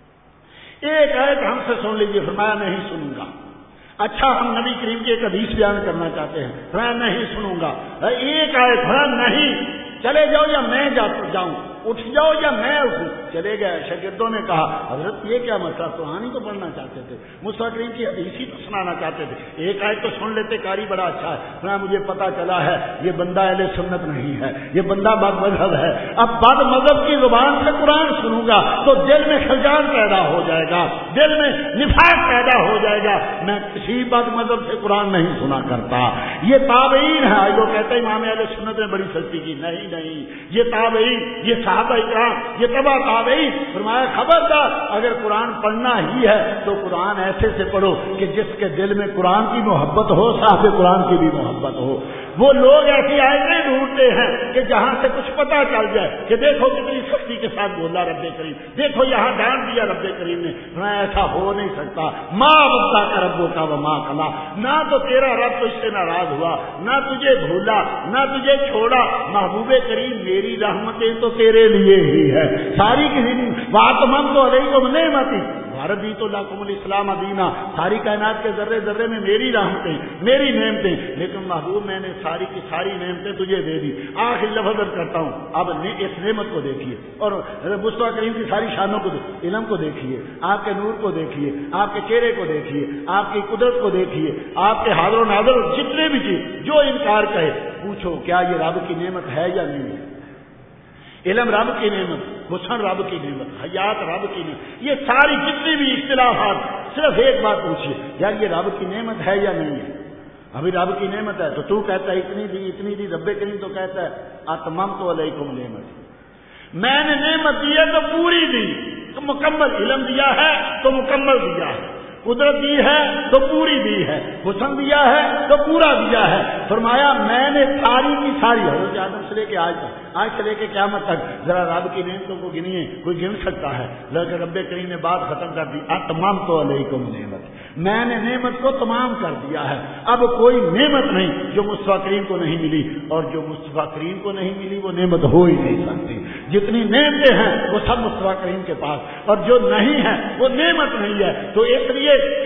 ایک آیت ہم سے سن لیجیے. فرمایا نہیں سنوں گا. اچھا ہم نبی کریم کی ایک حدیث بیان کرنا چاہتے ہیں. فرمایا نہیں سنوں گا. ایک آیت. فرمایا نہیں، چلے جاؤ یا میں جاؤں، اٹھ جاؤ یا میں اٹھوں. چلے گئے. شاگردوں نے کہا حضرت یہ کیا مسئلہ، قرآن ہی تو پڑھنا چاہتے تھے، مصطفیٰ کریم کی حدیث ہی تو سنانا چاہتے تھے، ایک آیت تو سن لیتے، قاری بڑا اچھا ہے. فرمایا مجھے پتا چلا ہے یہ بندہ اہل سنت نہیں ہے، یہ بندہ بد مذہب ہے. اب بد مذہب کی زبان سے قرآن سنوں گا تو دل میں خلجان پیدا ہو جائے گا، دل میں نفاق پیدا ہو جائے گا. میں کسی بد مذہب سے قرآن نہیں سنا کرتا. یہ تابعین ہے. لوگ کہتے ہیں امام اہل سنت نے بڑی سختی کی. نہیں، یہ تابعین، یہ صحابہ اکرام، یہ تبع تابعین. فرمایا خبردار اگر قرآن پڑھنا ہی ہے تو قرآن ایسے سے پڑھو کہ جس کے دل میں قرآن کی محبت ہو، صاحب قرآن کی بھی محبت ہو. وہ لوگ ایسی آیتیں ڈھونڈتے ہیں کہ جہاں سے کچھ پتا چل جائے کہ دیکھو کتنی سختی کے ساتھ بولا رب کریم، دیکھو یہاں ڈانٹ دیا رب کریم نے. ایسا ہو نہیں سکتا. ما ودعک ربک وما قلی. نہ تو تیرا رب تو اس سے ناراض ہوا، نہ تجھے بھولا، نہ تجھے چھوڑا. محبوب کریم میری رحمتیں تو تیرے لیے ہی ہے ساری کی واتمم تو علیکم نعمتی رضیت لکم الاسلام دینا. ساری کائنات کے ذرے ذرے میں میری رحمتیں، میری نعمتیں. لیکن محبوب میں نے ساری کی ساری نعمتیں تجھے دے دی. آخری لفظ کرتا ہوں، اب اس نعمت کو دیکھیے اور مصطفیٰ کریم کی ساری شانوں کو، علم کو دیکھیے، آپ کے نور کو دیکھیے، آپ کے چہرے کو دیکھیے، آپ کی قدرت کو دیکھیے، آپ کے حاضر و ناظر جتنے بھی چیز. جو انکار کہے پوچھو کیا یہ رب کی نعمت ہے یا نہیں ہے. علم رب کی نعمت، حسن رب کی نعمت، حیات رب کی نعمت. یہ ساری جتنی بھی اختلافات، صرف ایک بات پوچھیے یار یہ رب کی نعمت ہے یا نہیں ہے. ابھی رب کی نعمت ہے تو کہتا ہے اتنی دی. رب کریم تو کہتا ہے اتممت علیکم نعمت. میں نے نعمت دی ہے تو پوری دی، تو مکمل. علم دیا ہے تو مکمل دیا ہے، قدرت دی ہے تو پوری دی ہے، حسن دیا ہے تو پورا دیا ہے. فرمایا میں نے ساری کی ساری، حضرت آدم سے لے کے آج سے لے کے قیامت تک ذرا رب کی نعمتوں کو گنیے، کوئی گن سکتا ہے؟ لیکن رب کریم نے بات ختم کر دی. اتممت علیکم نعمت. میں نے نعمت کو تمام کر دیا ہے. اب کوئی نعمت نہیں جو مصطفیٰ کریم کو نہیں ملی، اور جو مصطفیٰ کریم کو نہیں ملی وہ نعمت ہو ہی نہیں سکتی. جتنی نعمتیں ہیں وہ سب مصطفیٰ کریم کے پاس، اور جو نہیں ہے وہ نعمت نہیں ہے. تو اس لیے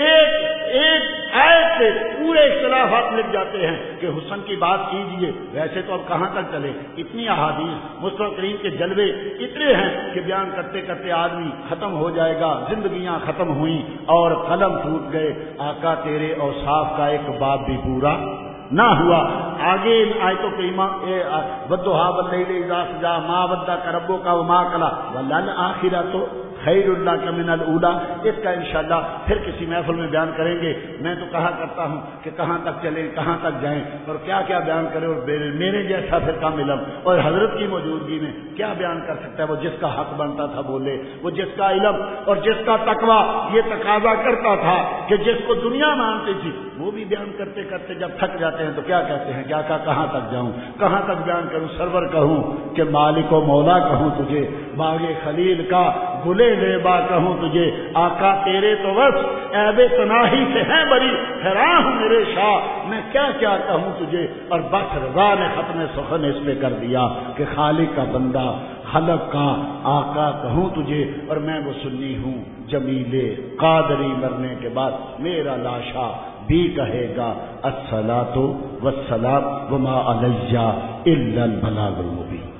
ایک آیت سے پورے اختلافات لگ جاتے ہیں کہ حسن کی بات کیجیے. ویسے تو اب کہاں تک چلے، اتنی احادیث مصطفیٰ کریم کے جلوے اتنے ہیں کہ بیان کرتے کرتے آدمی ختم ہو جائے گا. زندگیاں ختم ہوئیں اور قلم ٹوٹ گئے. آقا تیرے اوصاف کا ایک باب بھی پورا نہ ہوا. آگے آیتوں کریمہ والضحیٰ واللیل اذا سجی ما ودعک ربک وما قلی وللآخرۃ خیر اللہ کا من الاولا، اس کا انشاءاللہ پھر کسی محفل میں بیان کریں گے۔ میں تو کہا کرتا ہوں کہ کہاں تک چلیں، کہاں تک جائیں اور کیا کیا بیان کریں، اور میرے جیسا پھر کام علم اور حضرت کی موجودگی میں کیا بیان کر سکتا ہے؟ وہ جس کا حق بنتا تھا بولے، وہ جس کا علم اور جس کا تقویٰ یہ تقاضا کرتا تھا کہ جس کو دنیا مانتی تھی وہ بھی بیان کرتے کرتے جب تھک جاتے ہیں تو کیا کہتے ہیں، کیا کہاں تک جاؤں، کہاں تک بیان کروں؟ سرور کہوں کہ مالک و مولا کہوں تجھے، باغ خلیل کا گلے لیبا کہوں تجھے، آقا تیرے تو بس عیب تناہی سے ہیں بری، حیران ہوں میرے شاہ میں کیا کیا کہوں تجھے۔ اور بس رضا نے ختم سخن اس پہ کر دیا کہ خالق کا بندہ، خلق کا آقا کہوں تجھے، اور میں وہ سنی ہوں جمیل قادری، مرنے کے بعد میرا لاشا بھی کہے گا الصلاۃ والسلام وما علیہ الا البلاغ المبین۔